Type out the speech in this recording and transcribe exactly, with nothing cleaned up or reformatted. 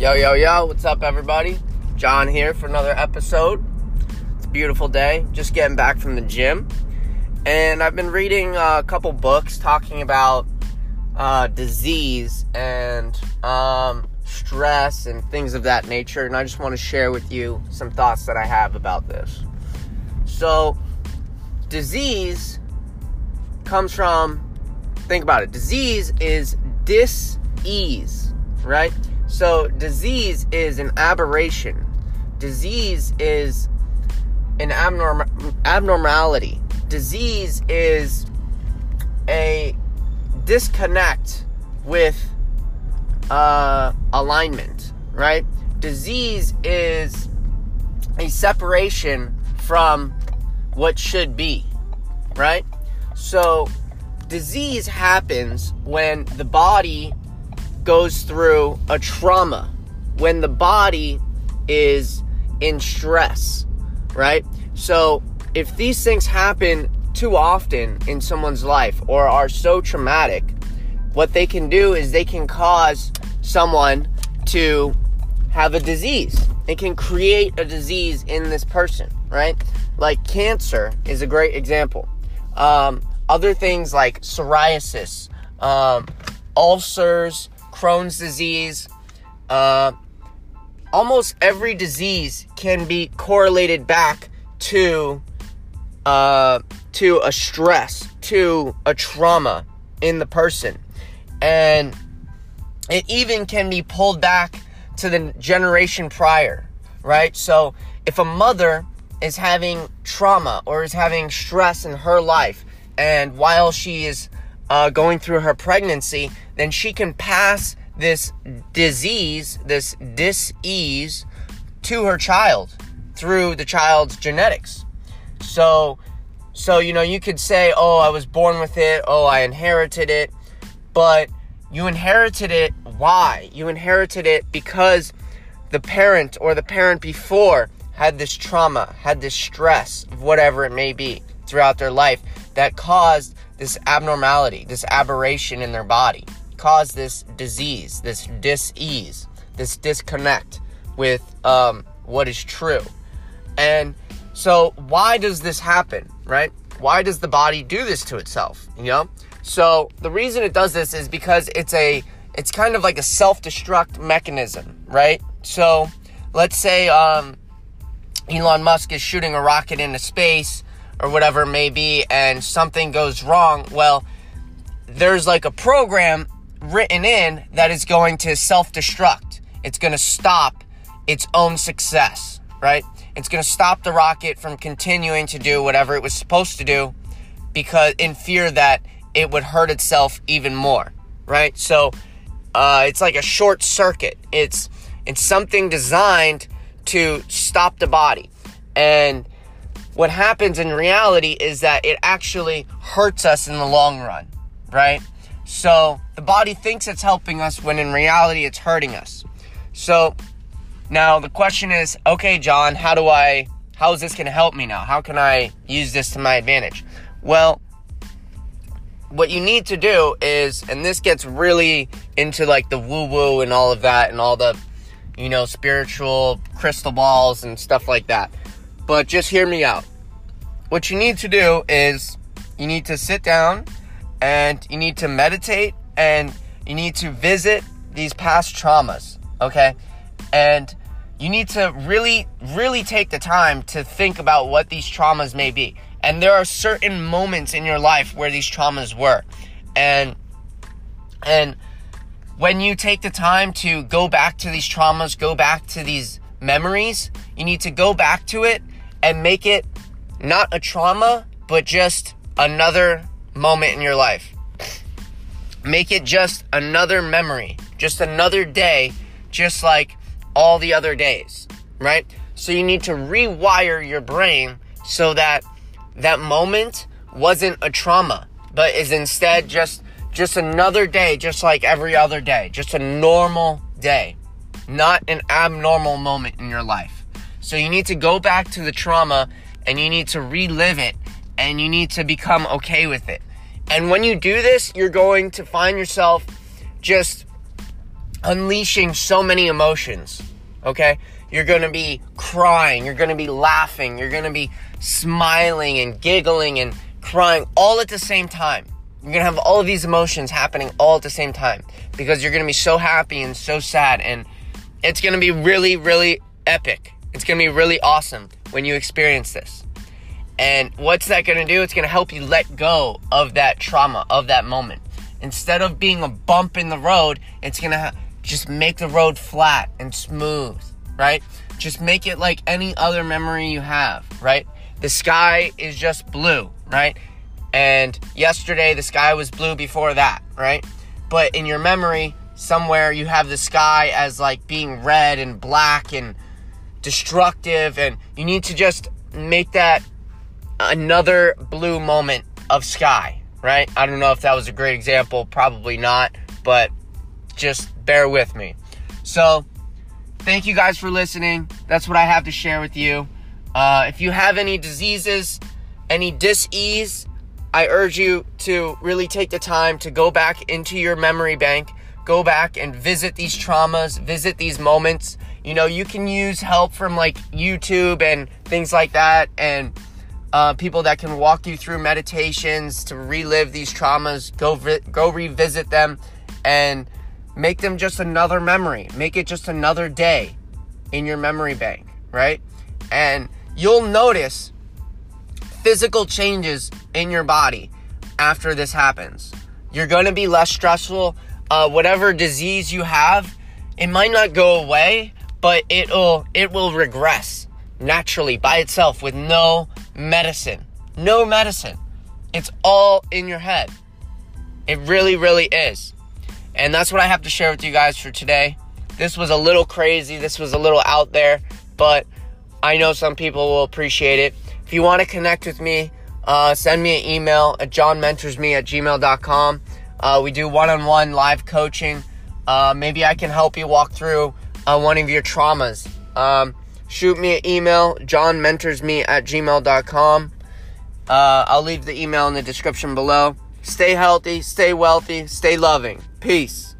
Yo, yo, yo, what's up, everybody? John here for another episode. It's a beautiful day, just getting back from the gym. And I've been reading a couple books talking about uh, disease and um, stress and things of that nature. And I just want to share with you some thoughts that I have about this. So, disease comes from, think about it, disease is dis-ease, right? So, disease is an aberration. Disease is an abnorm- abnormality. Disease is a disconnect with uh, alignment, right? Disease is a separation from what should be, right? So, disease happens when the body goes through a trauma, when the body is in stress, right? So if these things happen too often in someone's life or are so traumatic, what they can do is they can cause someone to have a disease. It can create a disease in this person, right? Like cancer is a great example. Um, other things like psoriasis, um, ulcers, Crohn's disease, uh, almost every disease can be correlated back to uh, to a stress, to a trauma in the person. And it even can be pulled back to the generation prior, right? So if a mother is having trauma or is having stress in her life, and while she is uh, going through her pregnancy, then she can pass this disease, this dis-ease, to her child through the child's genetics. So, so you know, you could say, oh, I was born with it, oh, I inherited it, but you inherited it, why? You inherited it because the parent or the parent before had this trauma, had this stress, whatever it may be, throughout their life that caused this abnormality, this aberration in their body, caused this disease, this dis-ease, this disconnect with um, what is true. And so why does this happen, right? Why does the body do this to itself, you know? So the reason it does this is because it's a, it's kind of like a self-destruct mechanism, right? So let's say um, Elon Musk is shooting a rocket into space or whatever it may be, and something goes wrong. Well, there's like a program written in that is going to self-destruct. It's going to stop its own success, right? It's going to stop the rocket from continuing to do whatever it was supposed to do because in fear that it would hurt itself even more, right? So uh, it's like a short circuit. It's it's something designed to stop the body. And what happens in reality is that it actually hurts us in the long run, right? So the body thinks it's helping us when in reality it's hurting us. So now the question is, okay, John, how do I, how is this going to help me now? How can I use this to my advantage? Well, what you need to do is, and this gets really into like the woo-woo and all of that and all the, you know, spiritual crystal balls and stuff like that. But just hear me out. What you need to do is you need to sit down and you need to meditate and you need to visit these past traumas, okay? And you need to really, really take the time to think about what these traumas may be. And there are certain moments in your life where these traumas were. And, and when you take the time to go back to these traumas, go back to these memories, you need to go back to it and make it not a trauma, but just another moment in your life. Make it just another memory, just another day, just like all the other days, right? So you need to rewire your brain so that that moment wasn't a trauma, but is instead just, just another day, just like every other day, just a normal day, not an abnormal moment in your life. So you need to go back to the trauma and you need to relive it and you need to become okay with it. And when you do this, you're going to find yourself just unleashing so many emotions, okay? You're going to be crying, you're going to be laughing, you're going to be smiling and giggling and crying all at the same time. You're going to have all of these emotions happening all at the same time because you're going to be so happy and so sad, and it's going to be really, really epic. It's going to be really awesome when you experience this. And what's that going to do? It's going to help you let go of that trauma, of that moment. Instead of being a bump in the road, it's going to ha- just make the road flat and smooth, right? Just make it like any other memory you have, right? The sky is just blue, right? And yesterday, the sky was blue before that, right? But in your memory, somewhere you have the sky as like being red and black and destructive, and you need to just make that another blue moment of sky, right? I don't know if that was a great example, probably not, but just bear with me. So, thank you guys for listening. That's what I have to share with you. Uh, if you have any diseases, any dis-ease, I urge you to really take the time to go back into your memory bank, go back and visit these traumas, visit these moments. You know, you can use help from like YouTube and things like that, and uh, people that can walk you through meditations to relive these traumas. Go vi- go revisit them and make them just another memory. Make it just another day in your memory bank, right? And you'll notice physical changes in your body after this happens. You're going to be less stressful. Uh, whatever disease you have, it might not go away, but it'll it will regress naturally by itself with no medicine. No medicine. It's all in your head. It really, really is. And that's what I have to share with you guys for today. This was a little crazy. This was a little out there, but I know some people will appreciate it. If you want to connect with me, uh, send me an email at john mentors me at gmail dot com. Uh, we do one-on-one live coaching. Uh, maybe I can help you walk through uh, one of your traumas. Um, shoot me an email, john mentors me at gmail dot com. Uh, I'll leave the email in the description below. Stay healthy, stay wealthy, stay loving. Peace.